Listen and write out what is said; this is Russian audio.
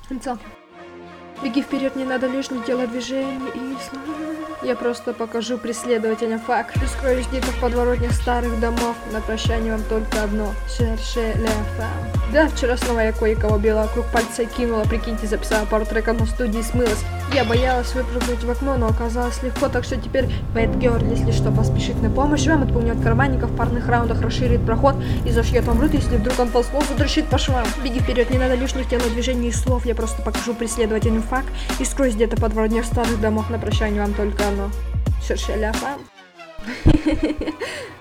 Лицо. Беги вперед, не надо лишних телодвижений и я просто покажу преследователям факт. И скроюсь где-то в подворотнях старых домов. На прощание вам только одно. Cherchez la femme. Да, вчера снова я кое-кого била, вокруг пальца кинула. Прикиньте, записала пару треков на студии и смылась. Я боялась выпрыгнуть в окно, но оказалось легко, так что теперь Bad Girl, если что, поспешит на помощь вам, отпугнет карманников в парных раундах, расширит проход и зашьет вам рот, если вдруг он ползком затрещит по швам. Беги вперед, не надо лишних телодвижений и слов, я просто покажу преследователям факт. И скроюсь где-то в подворотнях старых домов. На прощание вам только одно. Cherchez la femme.